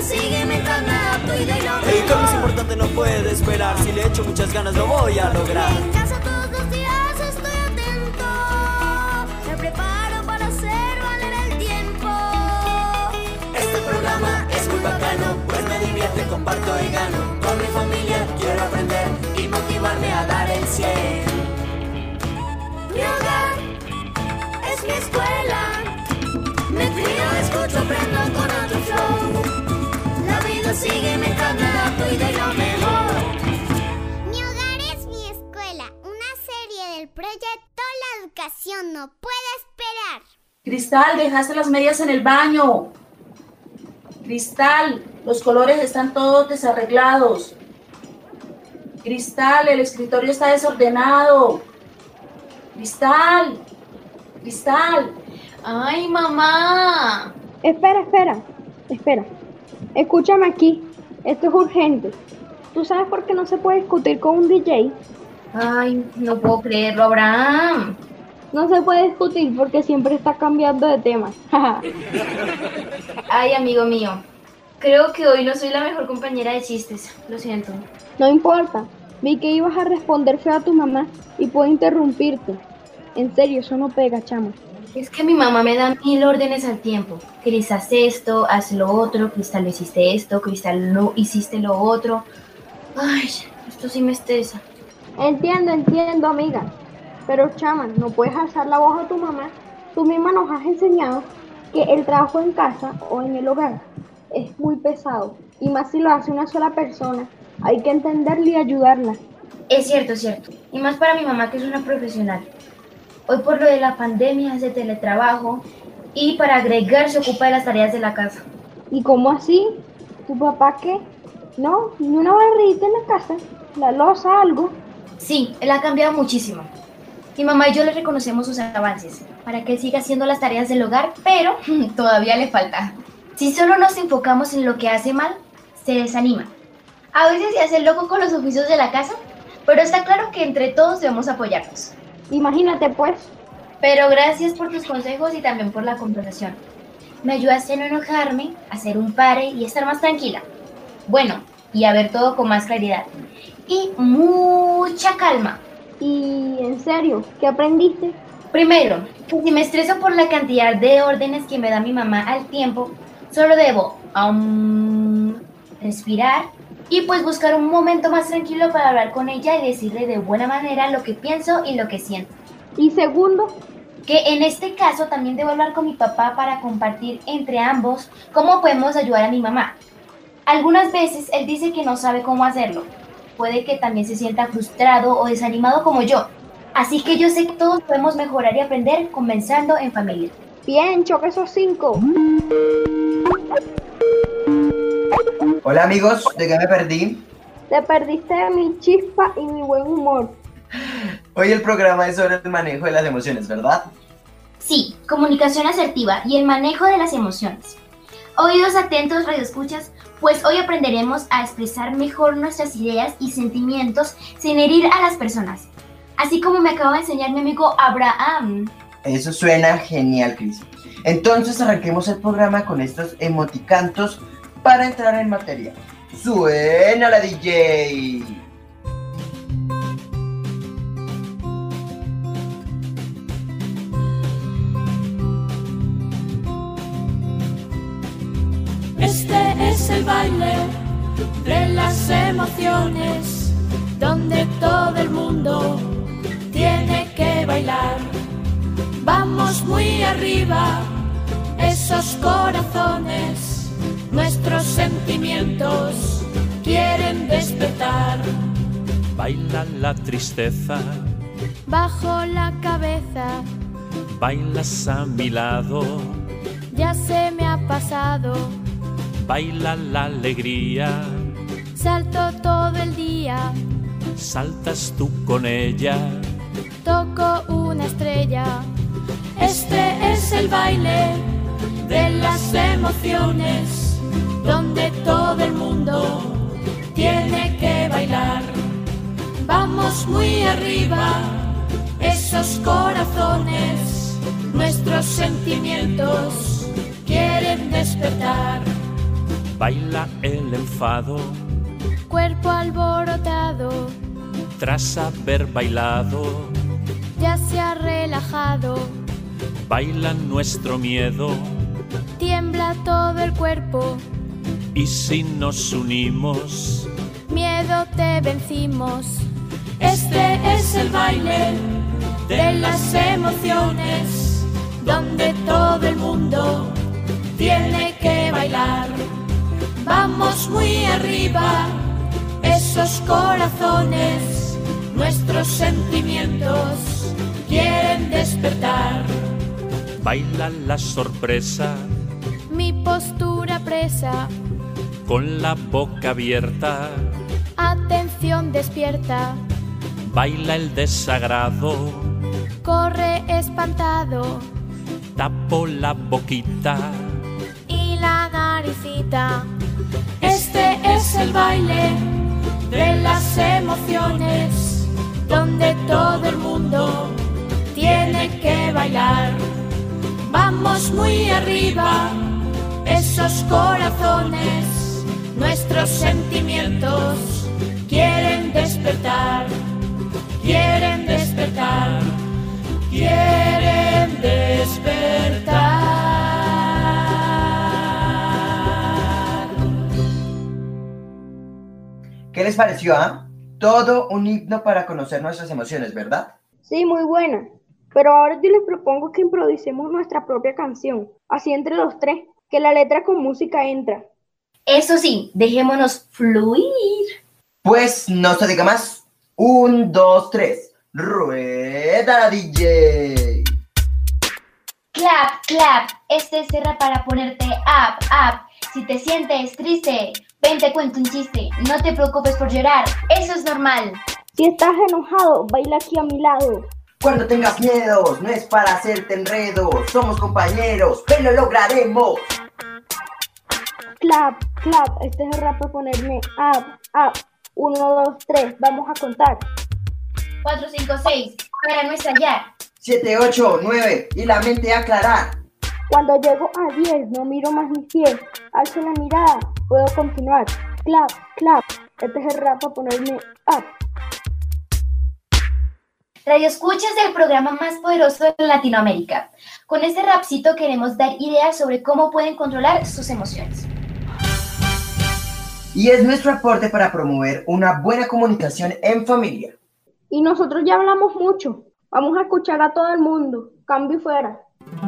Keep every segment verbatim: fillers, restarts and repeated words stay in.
sigue mientras me adapto y de lo El cambio es importante, no puede esperar. Si le echo muchas ganas lo voy a lograr. En casa todos los días estoy atento. Me preparo para hacer valer el tiempo. Este programa es muy bacano, pues me divierte, comparto y gano. Con mi familia quiero aprender y motivarme a dar el cien. Mi hogar es mi escuela. Me crío, escucho, aprendo con otro flow. La vida sigue mientras me adapto y de lo mejor. Mi hogar es mi escuela. Una serie del proyecto La Educación No Puede Esperar. Cristal, dejaste las medias en el baño. Cristal, los colores están todos desarreglados. Cristal, el escritorio está desordenado. Cristal, Cristal. ¡Ay, mamá! Espera, espera, espera. Escúchame aquí. Esto es urgente. ¿Tú sabes por qué no se puede discutir con un D J? Ay, no puedo creerlo, Abraham. No se puede discutir porque siempre está cambiando de tema. Ay, amigo mío. Creo que hoy no soy la mejor compañera de chistes. Lo siento. No importa. Vi que ibas a responder feo a tu mamá y puedo interrumpirte. En serio, eso no pega, chama. Es que mi mamá me da mil órdenes al tiempo. Cris, haz esto, haz lo otro. Cristal, no hiciste esto. Cristal, no hiciste lo otro. Ay, esto sí me estresa. Entiendo, entiendo, amiga. Pero, chama, no puedes alzar la voz a tu mamá. Tú misma nos has enseñado que el trabajo en casa o en el hogar es muy pesado. Y más si lo hace una sola persona. Hay que entenderla y ayudarla. Es cierto, es cierto. Y más para mi mamá, que es una profesional. Hoy por lo de la pandemia hace teletrabajo y para agregar se ocupa de las tareas de la casa. ¿Y cómo así? ¿Tu papá qué? No, ni una barrita en la casa, la loza, algo. Sí, él ha cambiado muchísimo. Mi mamá y yo le reconocemos sus avances para que él siga haciendo las tareas del hogar, pero todavía le falta. Si solo nos enfocamos en lo que hace mal, se desanima. A veces se hace el loco con los oficios de la casa, pero está claro que entre todos debemos apoyarnos. Imagínate pues. Pero gracias por tus consejos y también por la conversación. Me ayudaste a no enojarme, a hacer un pare y estar más tranquila. Bueno, y a ver todo con más claridad. Y mucha calma. Y en serio, ¿qué aprendiste? Primero, que si me estreso por la cantidad de órdenes que me da mi mamá al tiempo, solo debo um, respirar y pues buscar un momento más tranquilo para hablar con ella y decirle de buena manera lo que pienso y lo que siento. Y segundo, que en este caso también debo hablar con mi papá para compartir entre ambos cómo podemos ayudar a mi mamá. Algunas veces él dice que no sabe cómo hacerlo. Puede que también se sienta frustrado o desanimado como yo. Así que yo sé que todos podemos mejorar y aprender comenzando en familia. Bien, choca esos cinco. Hola amigos, ¿de qué me perdí? Te perdiste de mi chispa y mi buen humor. Hoy el programa es sobre el manejo de las emociones, ¿verdad? Sí, comunicación asertiva y el manejo de las emociones. Oídos atentos, radioescuchas, pues hoy aprenderemos a expresar mejor nuestras ideas y sentimientos sin herir a las personas. Así como me acaba de enseñar mi amigo Abraham. Eso suena genial, Cris. Entonces arranquemos el programa con estos emoticantos para entrar en materia. ¡Suena la D J! Este es el baile de las emociones, donde todo el mundo tiene que bailar. Vamos muy arriba, esos corazones, nuestros sentimientos quieren despertar. Baila la tristeza, Bajo la cabeza, bailas a mi lado, ya se me ha pasado. baila la alegría, Salto todo el día, saltas tú con ella, toco una estrella. Este es el baile de las emociones, donde todo el mundo tiene que bailar. Vamos muy arriba, esos corazones, nuestros sentimientos quieren despertar. baila el enfado. Cuerpo alborotado, Tras haber bailado, ya se ha relajado. baila nuestro miedo. Tiembla todo el cuerpo, Y si nos unimos, miedo te vencimos. Este es el baile de las emociones, donde todo el mundo tiene que bailar. Vamos muy arriba, esos corazones, nuestros sentimientos quieren despertar. baila la sorpresa Mi postura presa, con la boca abierta. atención despierta. Baila el desagrado, Corre espantado tapo la boquita. y la naricita. Este es el baile de las emociones, donde todo el mundo tiene que bailar. Vamos muy arriba, esos corazones, nuestros sentimientos quieren despertar, quieren despertar, quieren despertar. ¿Qué les pareció, ah? Todo un himno para conocer nuestras emociones, ¿verdad? Sí, muy buena. Pero ahora yo les propongo que improvisemos nuestra propia canción, así entre los tres, que la letra con música entra. Eso sí, dejémonos fluir. Pues no se diga más. Un, dos, tres. ¡Rueda la D J! Clap, clap, este es Serra para ponerte up, up. Si te sientes triste, ven te cuento un chiste. No te preocupes por llorar, eso es normal. Si estás enojado, baila aquí a mi lado. Cuando tengas miedos, no es para hacerte enredos. Somos compañeros, pero lo lograremos. Clap, clap, este es el rap para ponerme up, up. Uno, dos, tres, vamos a contar. cuatro, cinco, seis, para no estallar. Siete, ocho, nueve, y la mente aclarar. Cuando llego a diez, no miro más mis pies. Alzo la mirada, puedo continuar. Clap, clap, este es el rap para ponerme up. Radio Escuchas del programa más poderoso de Latinoamérica. Con este rapcito queremos dar ideas sobre cómo pueden controlar sus emociones. Y es nuestro aporte para promover una buena comunicación en familia. Y nosotros ya hablamos mucho. Vamos a escuchar a todo el mundo. Cambio y fuera.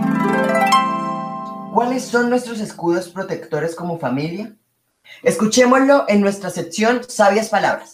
¿Cuáles son nuestros escudos protectores como familia? Escuchémoslo en nuestra sección Sabias Palabras.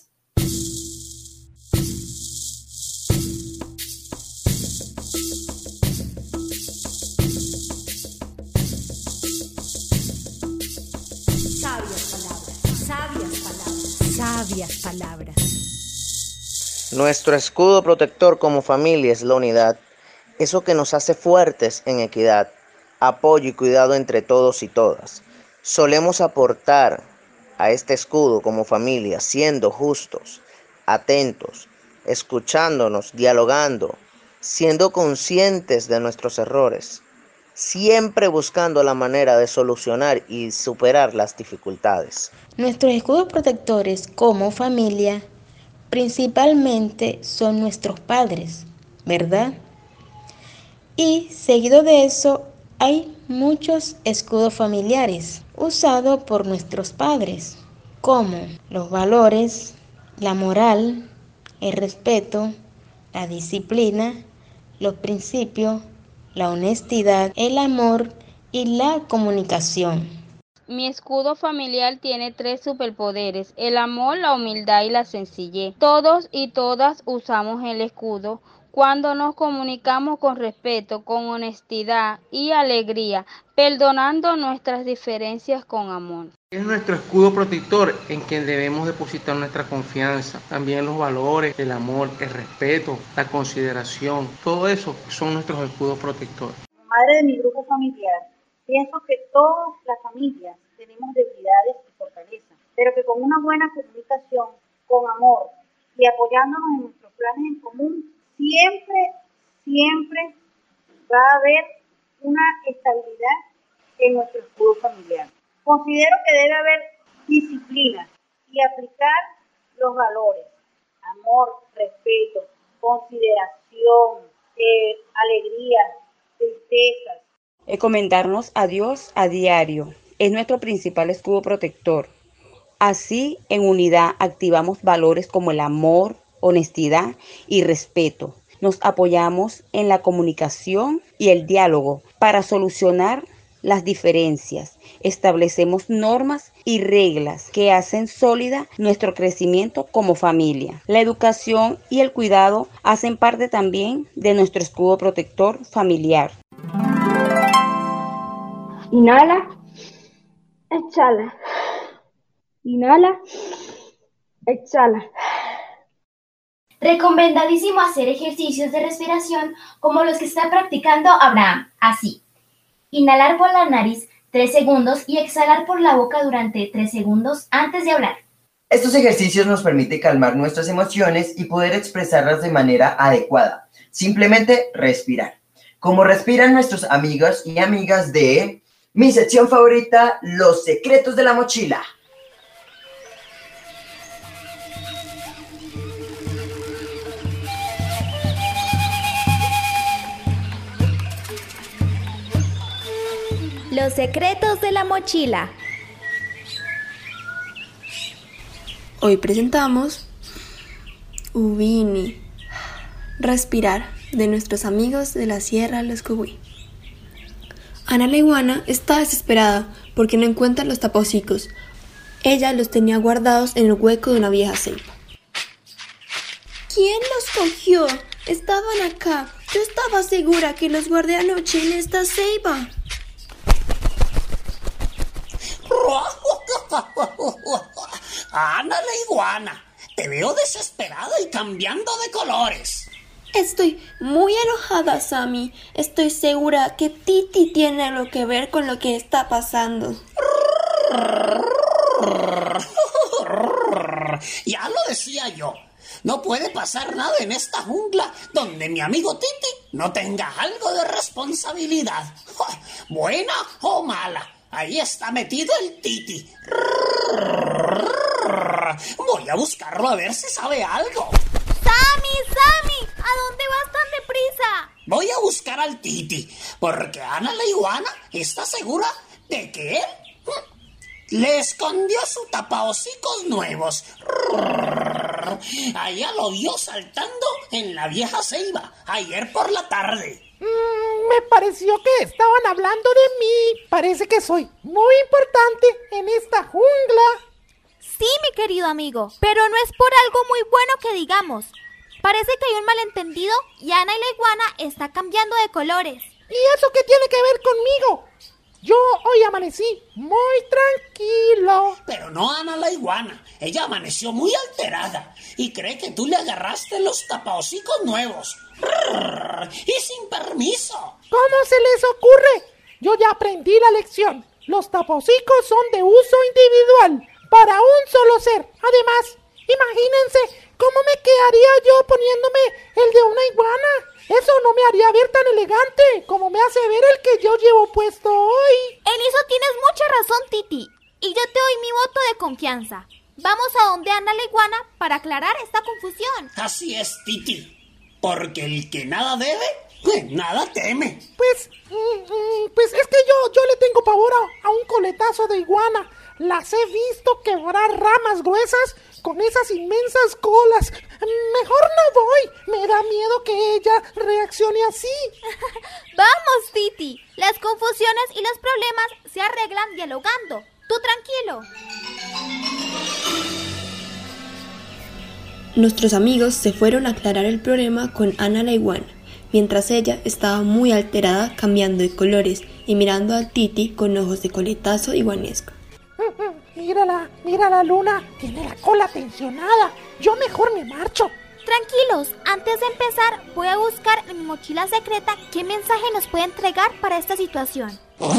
Sabias palabras. Nuestro escudo protector como familia es la unidad, eso que nos hace fuertes en equidad, apoyo y cuidado entre todos y todas. Solemos aportar a este escudo como familia siendo justos, atentos, escuchándonos, dialogando, siendo conscientes de nuestros errores, siempre buscando la manera de solucionar y superar las dificultades. Nuestros escudos protectores como familia principalmente son nuestros padres, ¿verdad? Y seguido de eso hay muchos escudos familiares usados por nuestros padres, como los valores, la moral, el respeto, la disciplina, los principios, la honestidad, el amor y la comunicación. Mi escudo familiar tiene tres superpoderes: el amor, la humildad y la sencillez. Todos y todas usamos el escudo cuando nos comunicamos con respeto, con honestidad y alegría, perdonando nuestras diferencias con amor. Es nuestro escudo protector en quien debemos depositar nuestra confianza, también los valores, el amor, el respeto, la consideración, todo eso son nuestros escudos protectores. Madre de mi grupo familiar, pienso que todas las familias tenemos debilidades y fortalezas, pero que con una buena comunicación, con amor y apoyándonos en nuestros planes en común, siempre, siempre va a haber una estabilidad en nuestro escudo familiar. Considero que debe haber disciplina y aplicar los valores, amor, respeto, consideración, eh, alegría, tristezas. Encomendarnos a Dios a diario es nuestro principal escudo protector. Así, en unidad, activamos valores como el amor, honestidad y respeto. Nos apoyamos en la comunicación y el diálogo para solucionar las diferencias. Establecemos normas y reglas que hacen sólida nuestro crecimiento como familia. La educación y el cuidado hacen parte también de nuestro escudo protector familiar. Inhala, exhala. Inhala, exhala. Recomendadísimo hacer ejercicios de respiración como los que está practicando Abraham, así. Inhalar por la nariz tres segundos y exhalar por la boca durante tres segundos antes de hablar. Estos ejercicios nos permiten calmar nuestras emociones y poder expresarlas de manera adecuada. Simplemente respirar. Como respiran nuestros amigos y amigas de mi sección favorita, Los Secretos de la Mochila. Los secretos de la mochila. Hoy presentamos Ubini, respirar, de nuestros amigos de la Sierra Los Cogüí. Ana la iguana está desesperada porque no encuentra los tapahocicos. Ella los tenía guardados en el hueco de una vieja ceiba. ¿Quién los cogió? Estaban acá. Yo estaba segura que los guardé anoche en esta ceiba. Ana la iguana, te veo desesperada y cambiando de colores. Estoy muy enojada, Sammy. Estoy segura que Titi tiene algo que ver con lo que está pasando. Ya lo decía yo. No puede pasar nada en esta jungla donde mi amigo Titi no tenga algo de responsabilidad. Buena o mala. Ahí está metido el Titi. Voy a buscarlo a ver si sabe algo. ¡Sammy, Sammy! ¿A dónde vas tan deprisa? Voy a buscar al Titi, porque Ana la iguana está segura de que él le escondió su tapahocicos nuevos. Allá lo vio saltando en la vieja ceiba ayer por la tarde. Mm, me pareció que estaban hablando de mí. Parece que soy muy importante en esta jungla. Sí, mi querido amigo, pero no es por algo muy bueno que digamos. Parece que hay un malentendido y Ana y la iguana está cambiando de colores. ¿Y eso qué tiene que ver conmigo? Yo hoy amanecí muy tranquilo. Pero no Ana la iguana. Ella amaneció muy alterada y cree que tú le agarraste los tapahocicos nuevos. Y sin permiso. ¿Cómo se les ocurre? Yo ya aprendí la lección. Los tapahocicos son de uso individual, para un solo ser. Además, imagínense cómo me quedaría yo poniéndome el de una iguana. Eso no me haría ver tan elegante como me hace ver el que yo llevo puesto hoy. En eso tienes mucha razón, Titi. Y yo te doy mi voto de confianza. Vamos a donde Ana la iguana para aclarar esta confusión. Así es, Titi. Porque el que nada debe, pues nada teme. Pues, mm, pues es que yo, yo le tengo pavor a, a un coletazo de iguana. Las he visto quebrar ramas gruesas con esas inmensas colas. Mejor no voy. Me da miedo que ella reaccione así. Vamos, Titi. Las confusiones y los problemas se arreglan dialogando. Tú tranquilo. Nuestros amigos se fueron a aclarar el problema con Ana la iguana, mientras ella estaba muy alterada cambiando de colores y mirando a Titi con ojos de coletazo iguanesco. Mírala, mira la luna, tiene la cola tensionada. Yo mejor me marcho. Tranquilos, antes de empezar voy a buscar en mi mochila secreta qué mensaje nos puede entregar para esta situación.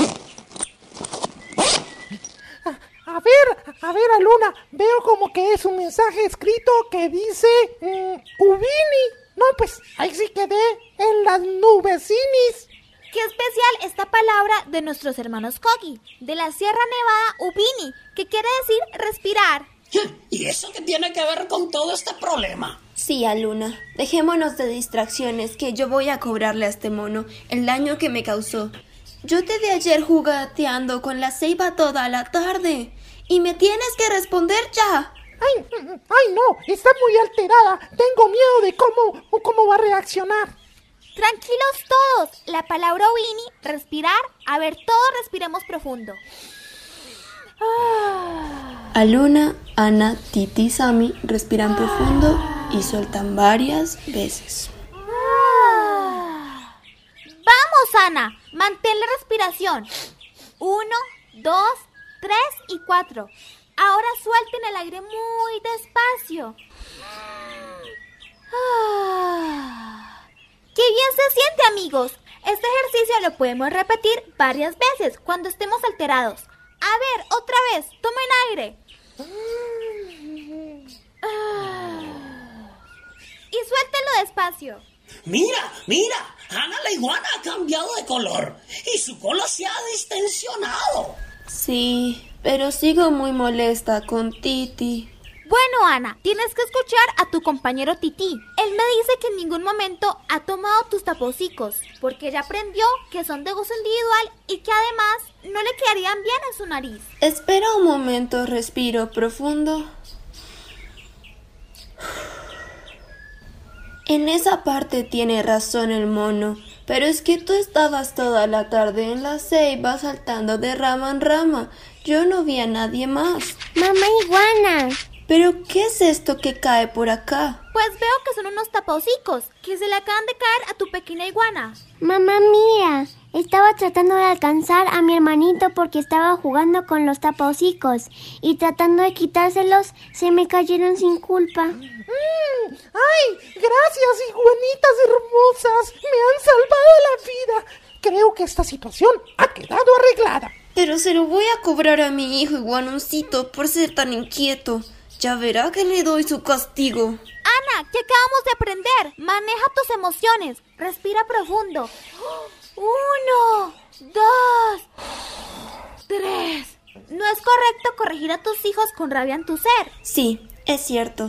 A ver, a ver, a Luna, veo como que es un mensaje escrito que dice mmm, Ubini. No, pues ahí sí quedé en las nubecinis. Qué especial esta palabra de nuestros hermanos Kogi, de la Sierra Nevada Ubini, que quiere decir respirar. ¿Y eso qué tiene que ver con todo este problema? Sí, Aluna, dejémonos de distracciones que yo voy a cobrarle a este mono el daño que me causó. Yo te vi ayer jugateando con la ceiba toda la tarde y me tienes que responder ya. Ay, ay no, está muy alterada. Tengo miedo de cómo, cómo va a reaccionar. Tranquilos todos, la palabra Ubini, respirar, a ver, todos respiremos profundo. Ah. Aluna, Ana, Titi y Sami respiran profundo y sueltan varias veces. Ah. Vamos, Ana, mantén la respiración. Uno, dos, tres y cuatro. Ahora suelten el aire muy despacio. Ah. ¡Qué bien se siente, amigos! Este ejercicio lo podemos repetir varias veces cuando estemos alterados. A ver, otra vez, tomen aire. Ah. Y suéltenlo despacio. Mira, mira, Ana la iguana ha cambiado de color y su cola se ha distensionado. Sí, pero sigo muy molesta con Titi. Bueno, Ana, tienes que escuchar a tu compañero Titi. Él me dice que en ningún momento ha tomado tus tapohocicos, porque ya aprendió que son de uso individual y que además no le quedarían bien en su nariz. Espera un momento, respiro profundo. En esa parte tiene razón el mono, pero es que tú estabas toda la tarde en la ceiba saltando de rama en rama. Yo no vi a nadie más. Mamá iguana. ¿Pero qué es esto que cae por acá? Pues veo que son unos tapahocicos que se le acaban de caer a tu pequeña iguana. Mamá, mira, estaba tratando de alcanzar a mi hermanito porque estaba jugando con los tapahocicos y tratando de quitárselos se me cayeron sin culpa. Mm, ¡Ay! Gracias, iguanitas hermosas. Me han salvado la vida. Creo que esta situación ha quedado arreglada. Pero se lo voy a cobrar a mi hijo iguanoncito por ser tan inquieto. Ya verá que le doy su castigo. Ana, ¿qué acabamos de aprender? Maneja tus emociones. Respira profundo. Uno, dos, tres. No es correcto corregir a tus hijos con rabia en tu ser. Sí, es cierto.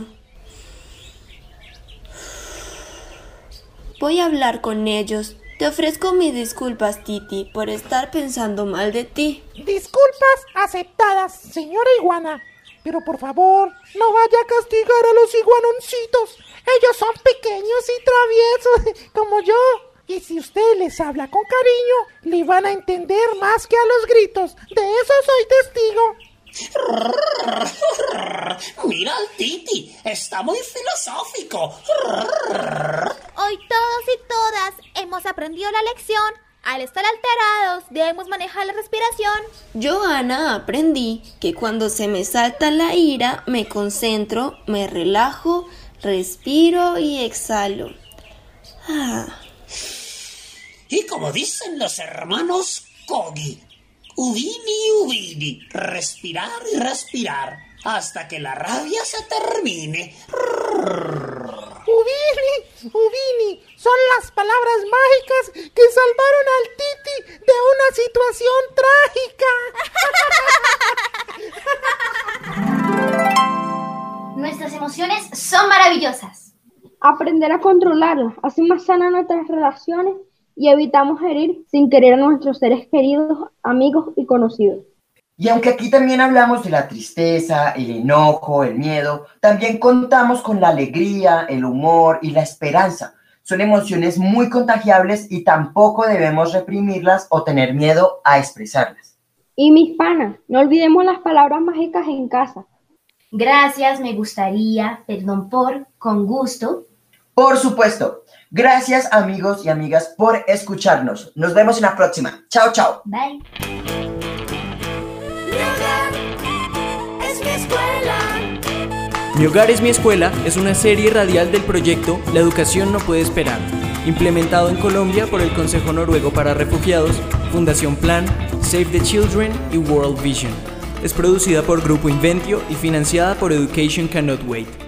Voy a hablar con ellos. Te ofrezco mis disculpas, Titi, por estar pensando mal de ti. Disculpas aceptadas, señora iguana. Pero por favor, no vaya a castigar a los iguanoncitos. Ellos son pequeños y traviesos, como yo. Y si usted les habla con cariño, le van a entender más que a los gritos. De eso soy testigo. Mira al Titi, está muy filosófico. Hoy todos y todas hemos aprendido la lección. Al estar alterados, debemos manejar la respiración. Yo, Ana, aprendí que cuando se me salta la ira, me concentro, me relajo, respiro y exhalo. Ah. Y como dicen los hermanos Kogi, Ubini, Ubini, respirar y respirar hasta que la rabia se termine. Ubini, Ubini, son las palabras mágicas que salvaron al Titi de una situación trágica. Nuestras emociones son maravillosas. Aprender a controlarlas hace más sanas nuestras relaciones y evitamos herir sin querer a nuestros seres queridos, amigos y conocidos. Y aunque aquí también hablamos de la tristeza, el enojo, el miedo, también contamos con la alegría, el humor y la esperanza. Son emociones muy contagiables y tampoco debemos reprimirlas o tener miedo a expresarlas. Y mis panas, no olvidemos las palabras mágicas en casa. Gracias, me gustaría, perdón por, con gusto. Por supuesto. Gracias, amigos y amigas, por escucharnos. Nos vemos en la próxima. Chao, chao. Bye. Mi hogar es mi escuela. Mi hogar es mi escuela es una serie radial del proyecto La Educación No Puede Esperar, implementado en Colombia por el Consejo Noruego para Refugiados, Fundación Plan, Save the Children y World Vision. Es producida por Grupo Inventio y financiada por Education Cannot Wait.